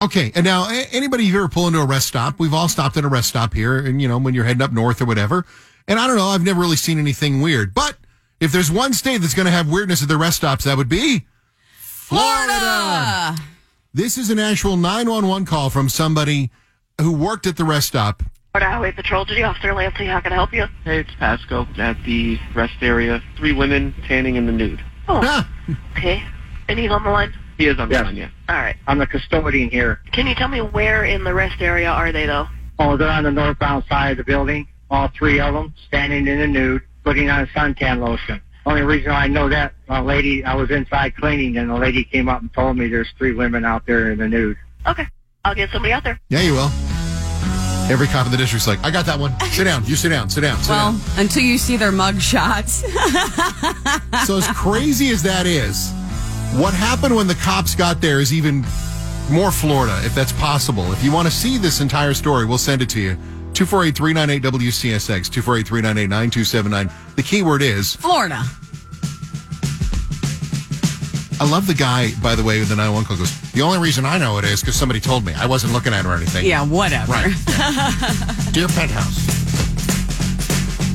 Okay, and now anybody here pull into a rest stop? We've all stopped at a rest stop here, and when you're heading up north or whatever. And I don't know, I've never really seen anything weird. But if there's one state that's going to have weirdness at their rest stops, that would be Florida. This is an actual 911 call from somebody who worked at the rest stop. Florida Highway Patrol, Duty Officer Lancey, how can I help you? Hey, it's Pasco at the rest area. 3 women tanning in the nude. Oh, okay. And he's on the line? He is on the line, yeah. All right. I'm the custodian here. Can you tell me where in the rest area are they, though? Oh, they're on the northbound side of the building, all 3 of them, standing in the nude, putting on suntan lotion. Only reason I know that, I was inside cleaning, and a lady came up and told me there's 3 women out there in the nude. Okay. I'll get somebody out there. Yeah, you will. Every cop in the district's like, I got that one. Sit down. You sit down. Sit down. Sit down. Until you see their mug shots. So as crazy as that is, what happened when the cops got there is even more Florida, if that's possible. If you want to see this entire story, we'll send it to you. 248-398-WCSX, 248-398-9279. The keyword is Florida. I love the guy, by the way, with the 911 call goes, the only reason I know it is because somebody told me. I wasn't looking at it or anything. Yeah, whatever. Right. Yeah. Dear Penthouse.